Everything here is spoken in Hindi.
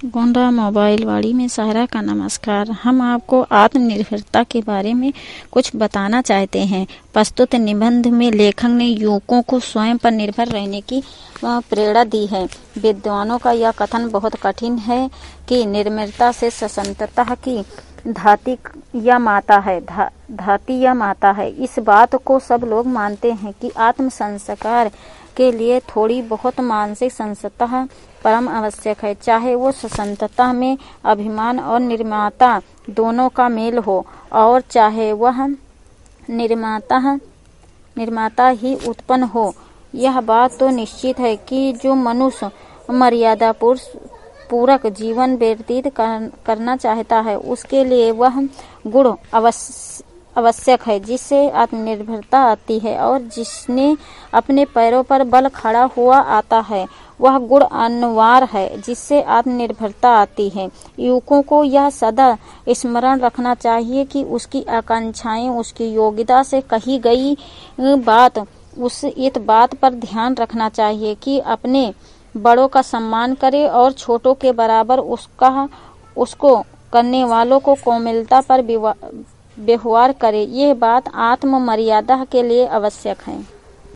गोंडा मोबाइल वाड़ी में सारा का नमस्कार। हम आपको आत्मनिर्भरता के बारे में कुछ बताना चाहते हैं। प्रस्तुत निबंध में लेखक ने युवकों को स्वयं पर निर्भर रहने की प्रेरणा दी है। विद्वानों का यह कथन बहुत कठिन है कि निर्भरता से स्वतंत्रता की धाती या माता है। इस बात को सब लोग मानते हैं कि आत्म संस्कार के लिए थोड़ी बहुत मानसिक संस्था परम आवश्यक है, चाहे वो स्वतंत्रता में अभिमान और निर्माता दोनों का मेल हो, और चाहे वह निर्माता ही उत्पन्न हो। यह बात तो निश्चित है कि जो मनुष्य मर्यादा पूर्वक जीवन व्यतीत करना चाहता है, उसके लिए वह गुण आवश्यक है जिससे आत्मनिर्भरता आती है, और जिसने अपने पैरों पर बल खड़ा हुआ आता है वह गुण अनिवार्य है जिससे आत्मनिर्भरता आती है। युवकों को यह सदा स्मरण रखना चाहिए कि उसकी आकांक्षाएं उसकी योग्यता से कही गई बात, उस इस बात पर ध्यान रखना चाहिए कि अपने बड़ों का सम्मान करे और छोटों के बराबर उसको करने वालों को कोमलता पर व्यवहार करे। यह बात आत्म मर्यादा के लिए आवश्यक है।